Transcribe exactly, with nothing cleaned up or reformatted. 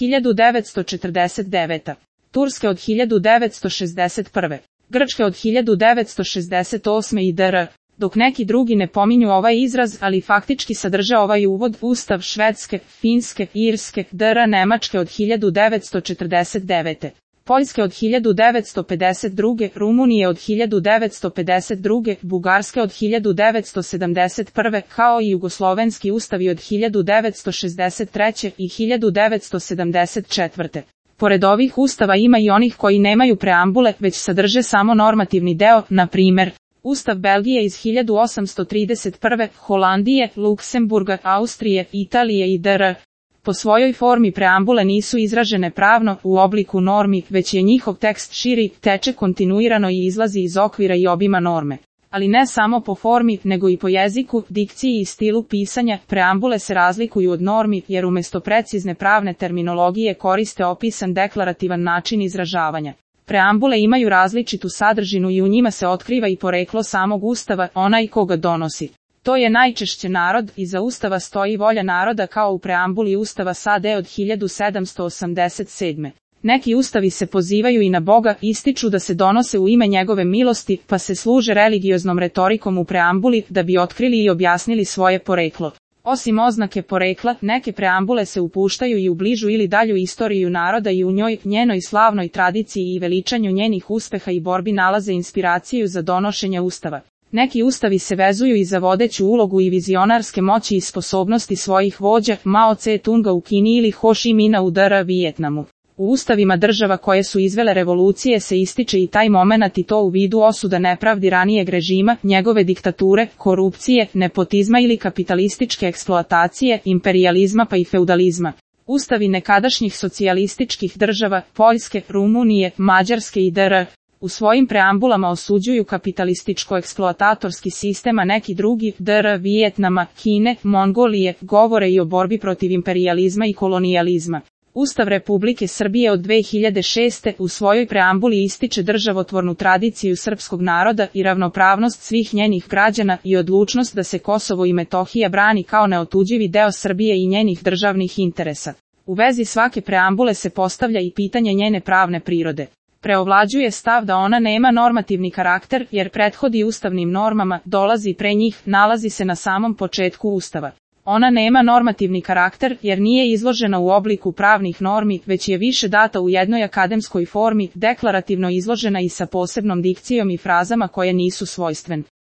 hiljadu devetsto četrdeset deveta. Turske od hiljadu devetsto šezdeset prve. Grčke od hiljadu devetsto šezdeset osme i dr. Dok neki drugi ne pominju ovaj izraz, ali faktički sadrže ovaj uvod, Ustav Švedske, Finske, Irske, dr. Nemačke od hiljadu devetsto četrdeset devete. Poljske od hiljadu devetsto pedeset druge. Rumunije od hiljadu devetsto pedeset druge. Bugarske od hiljadu devetsto sedamdeset prve. kao i jugoslovenski ustavi od hiljadu devetsto šezdeset treće. i hiljadu devetsto sedamdeset četvrte. Pored ovih ustava ima i onih koji nemaju preambule, već sadrže samo normativni deo, na primer, Ustav Belgije iz hiljadu osamsto trideset prve. Holandije, Luksemburga, Austrije, Italije i dr. Po svojoj formi preambule nisu izražene pravno, u obliku normi, već je njihov tekst širi, teče kontinuirano i izlazi iz okvira i obima norme. Ali ne samo po formi, nego i po jeziku, dikciji i stilu pisanja, preambule se razlikuju od normi, jer umjesto precizne pravne terminologije koriste opisan deklarativan način izražavanja. Preambule imaju različitu sadržinu i u njima se otkriva i poreklo samog Ustava, onaj ko ga donosi. To je najčešće narod, iza Ustava stoji volja naroda kao u preambuli Ustava S A D od hiljadu sedamsto osamdeset sedme. Neki ustavi se pozivaju i na Boga, ističu da se donose u ime njegove milosti, pa se služe religioznom retorikom u preambuli, da bi otkrili i objasnili svoje poreklo. Osim oznake porekla, neke preambule se upuštaju i u bližu ili dalju istoriju naroda i u njoj, njenoj slavnoj tradiciji i veličanju njenih uspeha i borbi nalaze inspiraciju za donošenje ustava. Neki ustavi se vezuju i za vodeću ulogu i vizionarske moći i sposobnosti svojih vođa, Mao Tse-tunga u Kini ili Ho Chi Mina u dr. Vijetnamu. U ustavima država koje su izvele revolucije se ističe i taj momenat i to u vidu osuda nepravdi ranijeg režima, njegove diktature, korupcije, nepotizma ili kapitalističke eksploatacije, imperijalizma pa i feudalizma. Ustavi nekadašnjih socijalističkih država, Poljske, Rumunije, Mađarske i dr. u svojim preambulama osuđuju kapitalističko-eksploatatorski sistem, a neki drugi, dr. Vijetnama, Kine, Mongolije, govore i o borbi protiv imperijalizma i kolonijalizma. Ustav Republike Srbije od dve hiljade šeste. u svojoj preambuli ističe državotvornu tradiciju srpskog naroda i ravnopravnost svih njenih građana i odlučnost da se Kosovo i Metohija brani kao neotuđivi deo Srbije i njenih državnih interesa. U vezi svake preambule se postavlja i pitanje njene pravne prirode. Preovlađuje stav da ona nema normativni karakter, jer prethodi ustavnim normama, dolazi pre njih, nalazi se na samom početku Ustava. Ona nema normativni karakter, jer nije izložena u obliku pravnih normi, već je više data u jednoj akademskoj formi, deklarativno izložena i sa posebnom dikcijom i frazama koje nisu svojstven